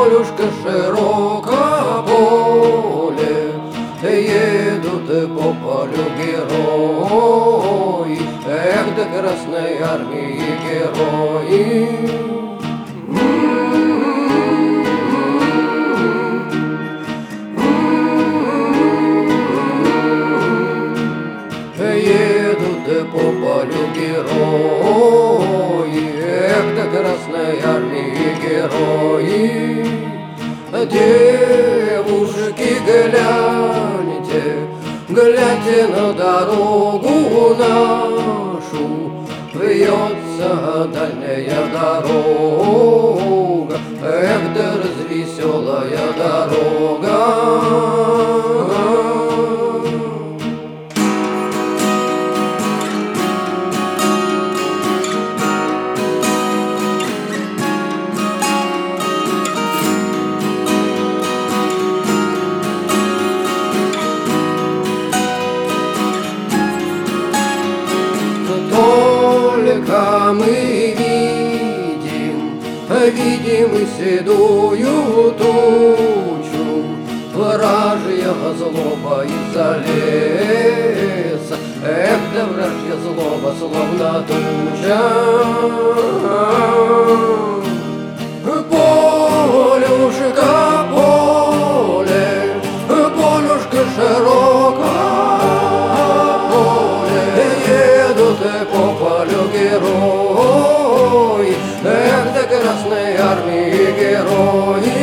полюшка широко поле, едут по полю герои, эх, да Красной Армии герои. Едут по полю герои, эх, да Красной Армии герои. Девушки, гляньте, гляньте на дорогу нашу, вьется дальняя дорога, эх, да развеселая дорога. Только мы видим и седую тучу, вражья злоба из-за леса, эх, да вражья злоба словно туча. Полюшка, поле, полюшка широко поле, едут по полю герои, эх, да Красной Армии герои.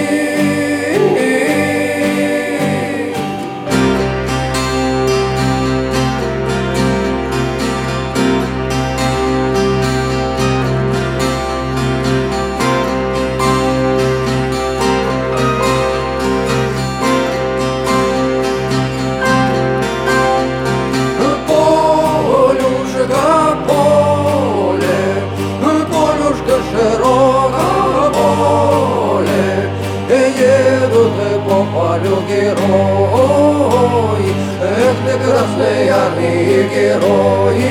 Едут по полю герои, эх, ты Красной Армии герои.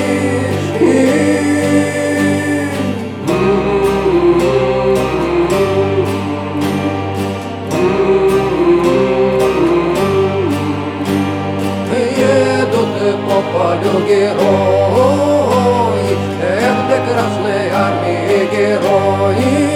Едут по полю герои, эх, ты Красной Армии герои.